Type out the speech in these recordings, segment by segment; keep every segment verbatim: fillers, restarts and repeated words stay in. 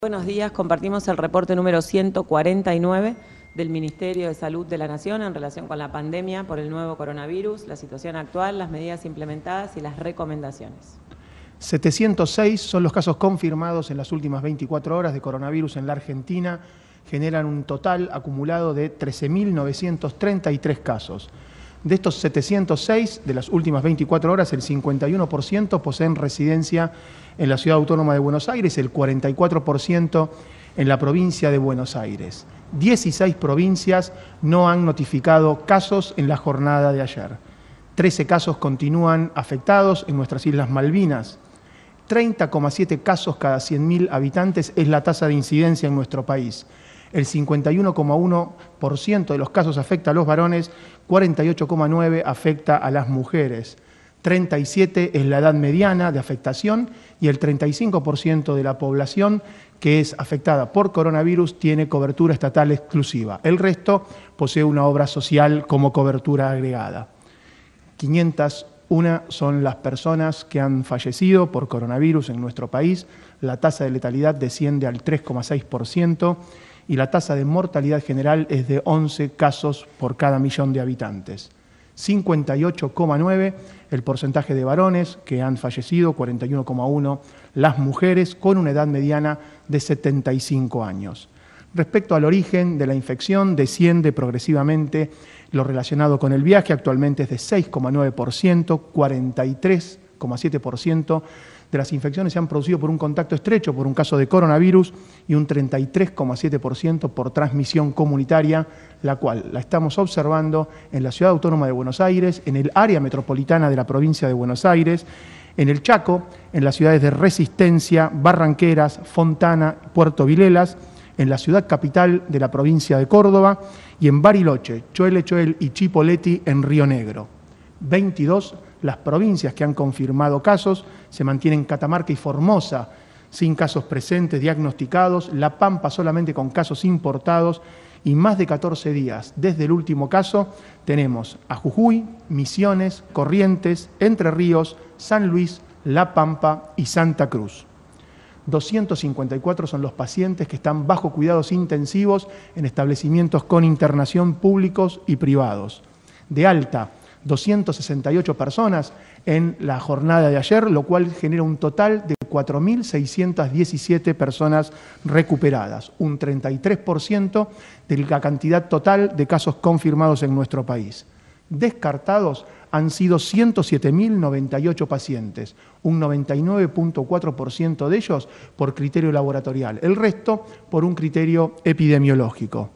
Buenos días, compartimos el reporte número ciento cuarenta y nueve del Ministerio de Salud de la Nación en relación con la pandemia por el nuevo coronavirus, la situación actual, las medidas implementadas y las recomendaciones. setecientos seis son los casos confirmados en las últimas veinticuatro horas de coronavirus en la Argentina, generan un total acumulado de trece mil novecientos treinta y tres casos. De estos setecientos seis, de las últimas veinticuatro horas, el cincuenta y uno por ciento poseen residencia en la Ciudad Autónoma de Buenos Aires, el cuarenta y cuatro por ciento en la provincia de Buenos Aires. dieciséis provincias no han notificado casos en la jornada de ayer. trece casos continúan afectados en nuestras Islas Malvinas. treinta coma siete casos cada cien mil habitantes es la tasa de incidencia en nuestro país. El cincuenta y uno coma uno por ciento de los casos afecta a los varones, cuarenta y ocho coma nueve por ciento afecta a las mujeres. treinta y siete es la edad mediana de afectación y el treinta y cinco por ciento de la población que es afectada por coronavirus tiene cobertura estatal exclusiva. El resto posee una obra social como cobertura agregada. quinientas una son las personas que han fallecido por coronavirus en nuestro país. La tasa de letalidad desciende al tres coma seis por ciento y la tasa de mortalidad general es de once casos por cada millón de habitantes. cincuenta y ocho coma nueve el porcentaje de varones que han fallecido, cuarenta y uno coma uno las mujeres, con una edad mediana de setenta y cinco años. Respecto al origen de la infección, desciende progresivamente lo relacionado con el viaje, actualmente es de seis coma nueve por ciento, cuarenta y tres coma siete por ciento de las infecciones se han producido por un contacto estrecho, por un caso de coronavirus, y un treinta y tres coma siete por ciento por transmisión comunitaria, la cual la estamos observando en la Ciudad Autónoma de Buenos Aires, en el área metropolitana de la provincia de Buenos Aires, en el Chaco, en las ciudades de Resistencia, Barranqueras, Fontana, Puerto Vilelas, en la ciudad capital de la provincia de Córdoba y en Bariloche, Choel y Chipoleti en Río Negro. veintidós las provincias que han confirmado casos, se mantienen Catamarca y Formosa sin casos presentes diagnosticados, La Pampa solamente con casos importados y más de catorce días desde el último caso tenemos a Jujuy, Misiones, Corrientes, Entre Ríos, San Luis, La Pampa y Santa Cruz. doscientos cincuenta y cuatro son los pacientes que están bajo cuidados intensivos en establecimientos con internación públicos y privados. De alta, doscientas sesenta y ocho personas en la jornada de ayer, lo cual genera un total de cuatro mil seiscientas diecisiete personas recuperadas, un treinta y tres por ciento de la cantidad total de casos confirmados en nuestro país. Descartados han sido ciento siete mil noventa y ocho pacientes, un noventa y nueve punto cuatro por ciento de ellos por criterio laboratorial, el resto por un criterio epidemiológico.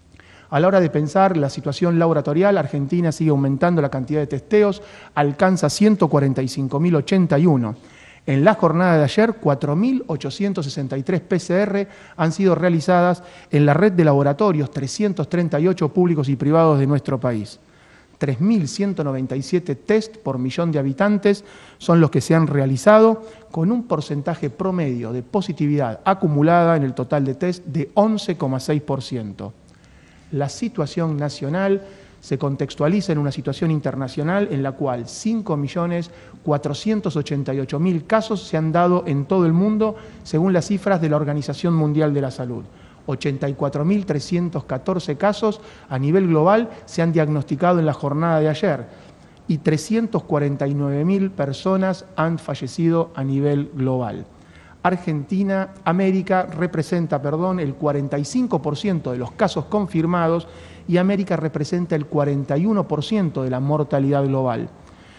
A la hora de pensar la situación laboratorial, Argentina sigue aumentando la cantidad de testeos, alcanza ciento cuarenta y cinco mil ochenta y uno. En la jornada de ayer, cuatro mil ochocientos sesenta y tres P C R han sido realizadas en la red de laboratorios, trescientos treinta y ocho públicos y privados de nuestro país. tres mil ciento noventa y siete test por millón de habitantes son los que se han realizado, con un porcentaje promedio de positividad acumulada en el total de test de once coma seis por ciento. La situación nacional se contextualiza en una situación internacional en la cual cinco millones cuatrocientos ochenta y ocho mil casos se han dado en todo el mundo, según las cifras de la Organización Mundial de la Salud. ochenta y cuatro mil trescientos catorce casos a nivel global se han diagnosticado en la jornada de ayer y trescientas cuarenta y nueve mil personas han fallecido a nivel global. Argentina, América representa, perdón, el cuarenta y cinco por ciento de los casos confirmados y América representa el cuarenta y uno por ciento de la mortalidad global.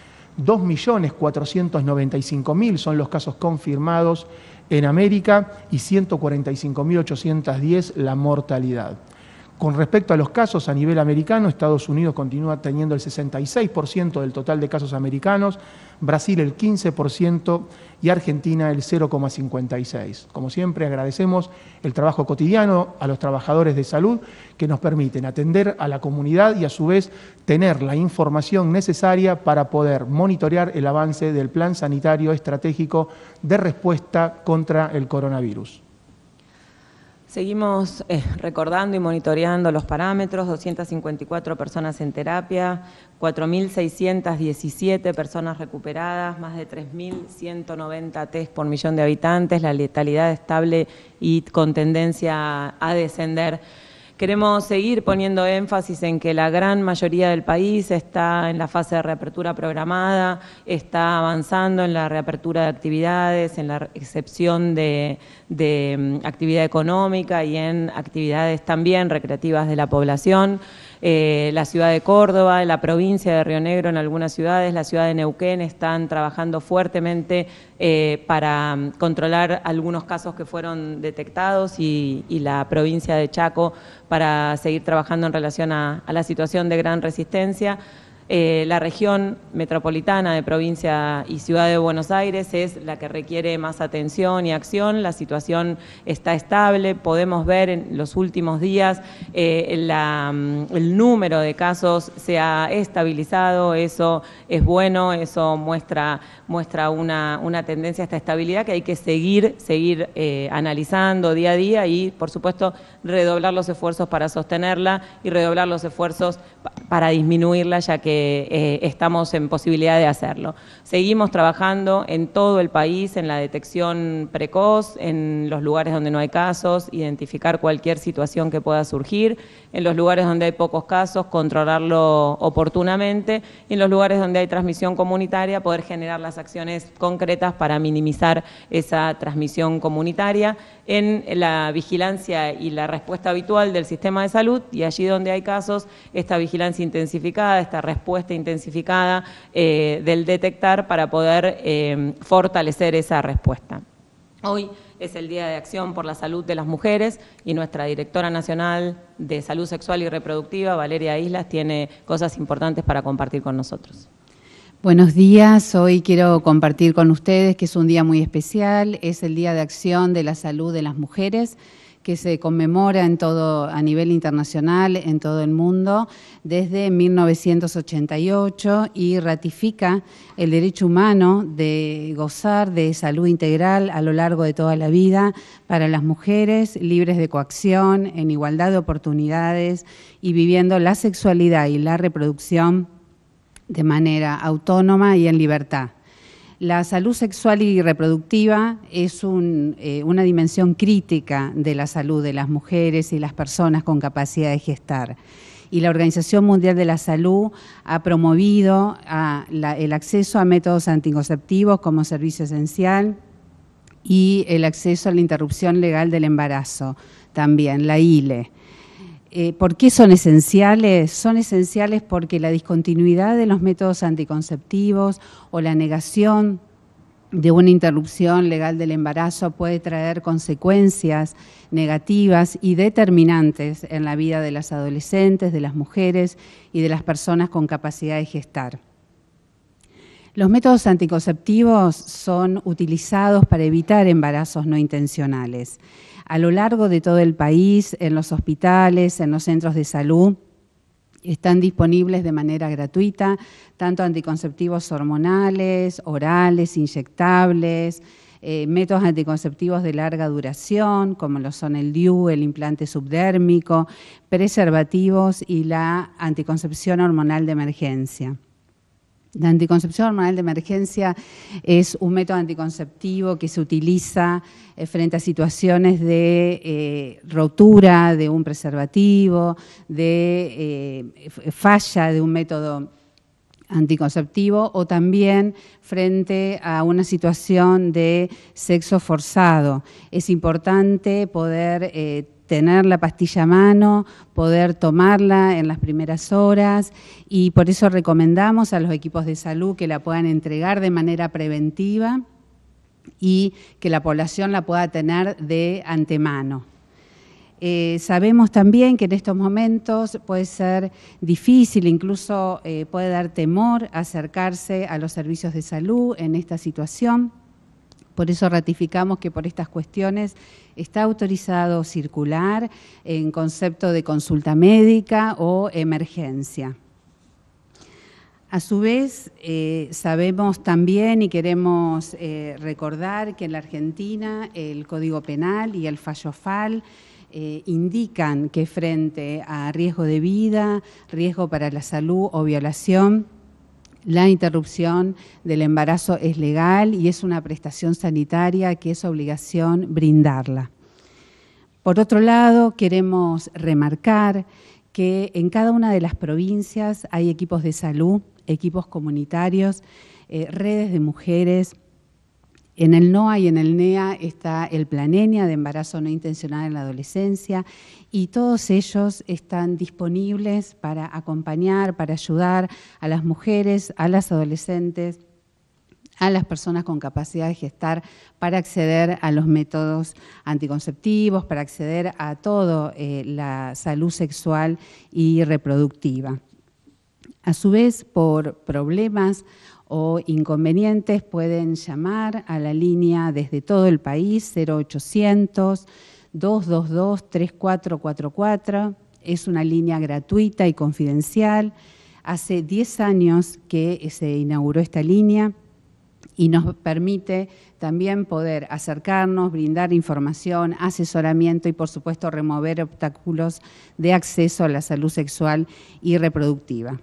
dos millones cuatrocientos noventa y cinco mil son los casos confirmados en América y ciento cuarenta y cinco mil ochocientos diez la mortalidad. Con respecto a los casos a nivel americano, Estados Unidos continúa teniendo el sesenta y seis por ciento del total de casos americanos, Brasil el quince por ciento y Argentina el cero coma cincuenta y seis por ciento. Como siempre, agradecemos el trabajo cotidiano a los trabajadores de salud que nos permiten atender a la comunidad y a su vez tener la información necesaria para poder monitorear el avance del Plan Sanitario Estratégico de Respuesta contra el Coronavirus. Seguimos eh, recordando y monitoreando los parámetros, doscientas cincuenta y cuatro personas en terapia, cuatro mil seiscientas diecisiete personas recuperadas, más de tres mil ciento noventa test por millón de habitantes, la letalidad estable y con tendencia a descender. Queremos seguir poniendo énfasis en que la gran mayoría del país está en la fase de reapertura programada, está avanzando en la reapertura de actividades, en la excepción de, de actividad económica y en actividades también recreativas de la población. Eh, la ciudad de Córdoba, la provincia de Río Negro en algunas ciudades, la ciudad de Neuquén están trabajando fuertemente eh, para controlar algunos casos que fueron detectados y, y la provincia de Chaco para seguir trabajando en relación a, a la situación de gran resistencia. Eh, la región metropolitana de provincia y ciudad de Buenos Aires es la que requiere más atención y acción. La situación está estable, podemos ver en los últimos días eh, la, el número de casos se ha estabilizado, eso es bueno, eso muestra, muestra una, una tendencia a esta estabilidad que hay que seguir, seguir eh, analizando día a día y, por supuesto, redoblar los esfuerzos para sostenerla y redoblar los esfuerzos para disminuirla, ya que eh, estamos en posibilidad de hacerlo. Seguimos trabajando en todo el país en la detección precoz, en los lugares donde no hay casos, identificar cualquier situación que pueda surgir, en los lugares donde hay pocos casos, controlarlo oportunamente, y en los lugares donde hay transmisión comunitaria, poder generar las acciones concretas para minimizar esa transmisión comunitaria, en la vigilancia y la respuesta habitual del sistema de salud, y allí donde hay casos, esta vigilancia intensificada, esta respuesta intensificada eh, del detectar para poder eh, fortalecer esa respuesta. Hoy es el Día de Acción por la Salud de las Mujeres y nuestra directora nacional de Salud Sexual y Reproductiva, Valeria Islas, tiene cosas importantes para compartir con nosotros. Buenos días, hoy quiero compartir con ustedes que es un día muy especial, es el Día de Acción de la Salud de las Mujeres, que se conmemora en todo, a nivel internacional, en todo el mundo, desde mil novecientos ochenta y ocho y ratifica el derecho humano de gozar de salud integral a lo largo de toda la vida para las mujeres, libres de coacción, en igualdad de oportunidades y viviendo la sexualidad y la reproducción de manera autónoma y en libertad. La salud sexual y reproductiva es un, eh, una dimensión crítica de la salud de las mujeres y las personas con capacidad de gestar. Y la Organización Mundial de la Salud ha promovido a la, el acceso a métodos anticonceptivos como servicio esencial y el acceso a la interrupción legal del embarazo, también, la I L E. Eh, ¿Por qué son esenciales? Son esenciales porque la discontinuidad de los métodos anticonceptivos o la negación de una interrupción legal del embarazo puede traer consecuencias negativas y determinantes en la vida de las adolescentes, de las mujeres y de las personas con capacidad de gestar. Los métodos anticonceptivos son utilizados para evitar embarazos no intencionales. A lo largo de todo el país, en los hospitales, en los centros de salud, están disponibles de manera gratuita, tanto anticonceptivos hormonales, orales, inyectables, eh, métodos anticonceptivos de larga duración, como lo son el D I U, el implante subdérmico, preservativos y la anticoncepción hormonal de emergencia. La anticoncepción hormonal de emergencia es un método anticonceptivo que se utiliza eh, frente a situaciones de eh, rotura de un preservativo, de eh, falla de un método anticonceptivo o también frente a una situación de sexo forzado. Es importante poder eh, tener la pastilla a mano, poder tomarla en las primeras horas y por eso recomendamos a los equipos de salud que la puedan entregar de manera preventiva y que la población la pueda tener de antemano. Eh, sabemos también que en estos momentos puede ser difícil, incluso eh, puede dar temor acercarse a los servicios de salud en esta situación. Por eso ratificamos que por estas cuestiones está autorizado circular en concepto de consulta médica o emergencia. A su vez, eh, sabemos también y queremos eh, recordar que en la Argentina el Código Penal y el fallo F A L eh, indican que frente a riesgo de vida, riesgo para la salud o violación, la interrupción del embarazo es legal y es una prestación sanitaria que es obligación brindarla. Por otro lado, queremos remarcar que en cada una de las provincias hay equipos de salud, equipos comunitarios, eh, redes de mujeres. En el NOA y en el NEA está el Planenia de embarazo no intencional en la adolescencia y todos ellos están disponibles para acompañar, para ayudar a las mujeres, a las adolescentes, a las personas con capacidad de gestar para acceder a los métodos anticonceptivos, para acceder a toda eh, la salud sexual y reproductiva. A su vez, por problemas o inconvenientes pueden llamar a la línea desde todo el país cero ochocientos, dos dos dos, tres cuatro cuatro cuatro. Es una línea gratuita y confidencial. Hace diez años que se inauguró esta línea y nos permite también poder acercarnos, brindar información, asesoramiento y, por supuesto, remover obstáculos de acceso a la salud sexual y reproductiva.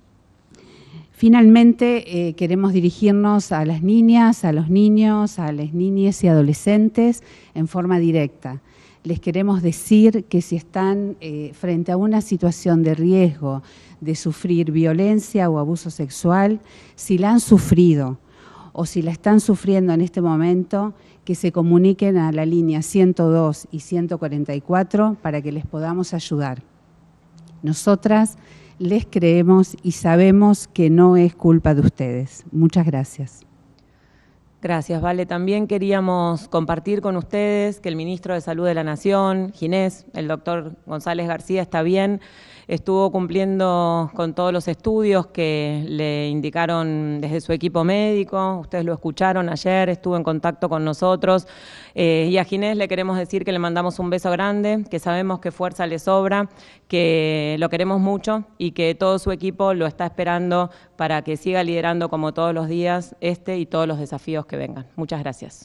Finalmente, eh, queremos dirigirnos a las niñas, a los niños, a las niñas y adolescentes en forma directa. Les queremos decir que si están eh, frente a una situación de riesgo de sufrir violencia o abuso sexual, si la han sufrido o si la están sufriendo en este momento, que se comuniquen a la línea ciento dos y ciento cuarenta y cuatro para que les podamos ayudar. Nosotras les creemos y sabemos que no es culpa de ustedes. Muchas gracias. Gracias, Vale. También queríamos compartir con ustedes que el ministro de Salud de la Nación, Ginés, el doctor González García, está bien, estuvo cumpliendo con todos los estudios que le indicaron desde su equipo médico, ustedes lo escucharon ayer, estuvo en contacto con nosotros, eh, y a Ginés le queremos decir que le mandamos un beso grande, que sabemos que fuerza le sobra, que lo queremos mucho y que todo su equipo lo está esperando para que siga liderando como todos los días este y todos los desafíos que vengan. Muchas gracias.